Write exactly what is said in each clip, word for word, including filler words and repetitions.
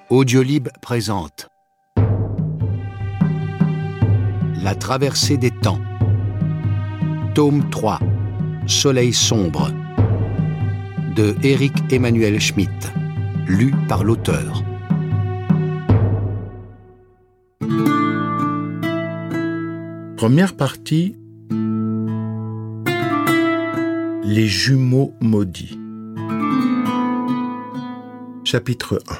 Audiolib présente La traversée des temps. Tome trois. Soleil sombre. De Éric Emmanuel Schmitt. Lu par l'auteur. Première partie. Les jumeaux maudits. Chapitre un.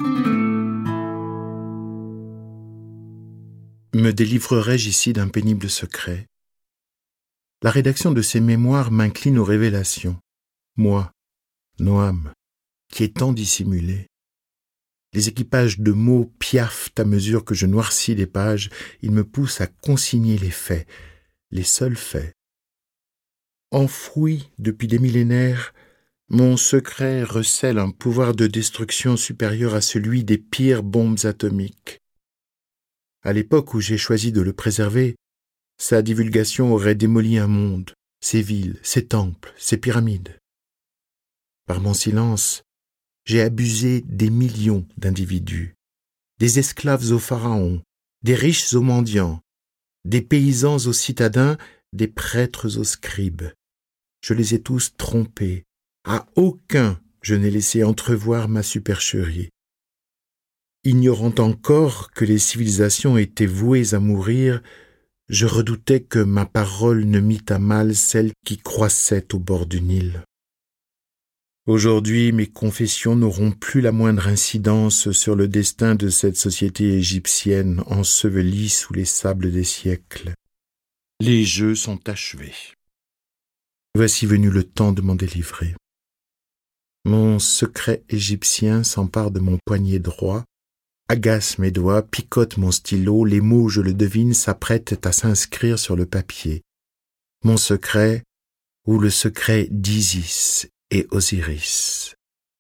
Me délivrerai-je ici d'un pénible secret? La rédaction de ces mémoires m'incline aux révélations. Moi, Noam, qui est tant dissimulé. Les équipages de mots piaffent à mesure que je noircis les pages. Ils me poussent à consigner les faits, les seuls faits. Enfoui depuis des millénaires, mon secret recèle un pouvoir de destruction supérieur à celui des pires bombes atomiques. À l'époque où j'ai choisi de le préserver, sa divulgation aurait démoli un monde, ses villes, ses temples, ses pyramides. Par mon silence, j'ai abusé des millions d'individus, des esclaves aux pharaons, des riches aux mendiants, des paysans aux citadins, des prêtres aux scribes. Je les ai tous trompés. À aucun je n'ai laissé entrevoir ma supercherie. Ignorant encore que les civilisations étaient vouées à mourir, je redoutais que ma parole ne mît à mal celle qui croissait au bord du Nil. Aujourd'hui, mes confessions n'auront plus la moindre incidence sur le destin de cette société égyptienne ensevelie sous les sables des siècles. Les jeux sont achevés. Voici venu le temps de m'en délivrer. Mon secret égyptien s'empare de mon poignet droit, agace mes doigts, picote mon stylo, les mots, je le devine, s'apprêtent à s'inscrire sur le papier. Mon secret, ou le secret d'Isis et Osiris.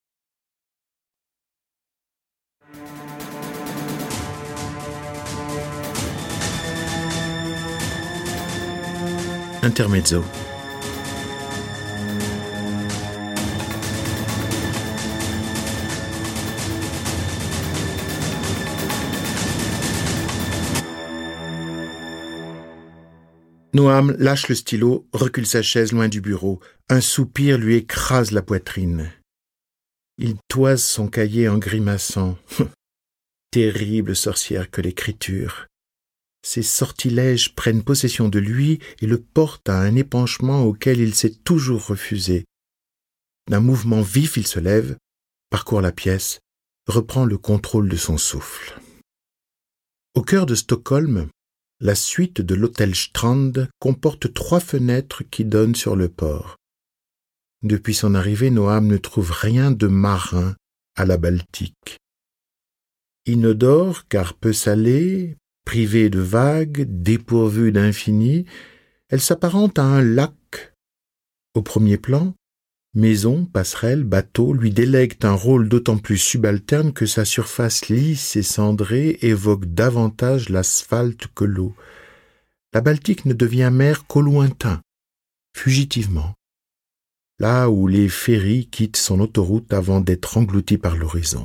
Intermezzo. Noam lâche le stylo, recule sa chaise loin du bureau. Un soupir lui écrase la poitrine. Il toise son cahier en grimaçant. Terrible sorcière que l'écriture. Ses sortilèges prennent possession de lui et le portent à un épanchement auquel il s'est toujours refusé. D'un mouvement vif, il se lève, parcourt la pièce, reprend le contrôle de son souffle. Au cœur de Stockholm, la suite de l'hôtel Strand comporte trois fenêtres qui donnent sur le port. Depuis son arrivée, Noam ne trouve rien de marin à la Baltique. Inodore, car peu salée, privée de vagues, dépourvue d'infini, elle s'apparente à un lac. Au premier plan, maisons, passerelles, bateaux lui délèguent un rôle d'autant plus subalterne que sa surface lisse et cendrée évoque davantage l'asphalte que l'eau. La Baltique ne devient mer qu'au lointain, fugitivement, là où les ferrys quittent son autoroute avant d'être engloutis par l'horizon.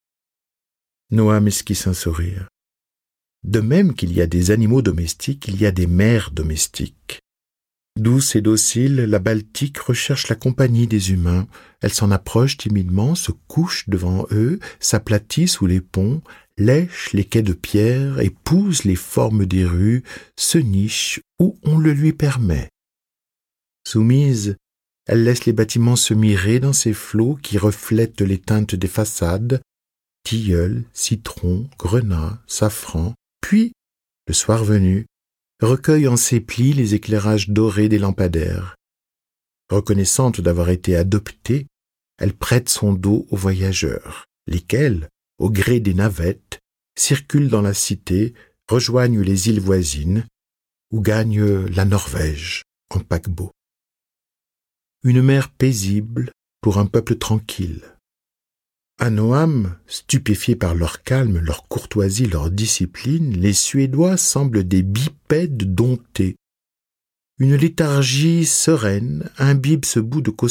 Noam esquisse un sourire. De même qu'il y a des animaux domestiques, il y a des mers domestiques. Douce et docile, la Baltique recherche la compagnie des humains. Elle s'en approche timidement, se couche devant eux, s'aplatit sous les ponts, lèche les quais de pierre, épouse les formes des rues, se niche où on le lui permet. Soumise, elle laisse les bâtiments se mirer dans ces flots qui reflètent les teintes des façades, tilleul, citron, grenat, safran, puis, le soir venu, recueille en ses plis les éclairages dorés des lampadaires. Reconnaissante d'avoir été adoptée, elle prête son dos aux voyageurs, lesquels, au gré des navettes, circulent dans la cité, rejoignent les îles voisines ou gagnent la Norvège en paquebot. Une mer paisible pour un peuple tranquille. À Noam, stupéfiés par leur calme, leur courtoisie, leur discipline, les Suédois semblent des bipèdes domptés. Une léthargie sereine imbibe ce bout de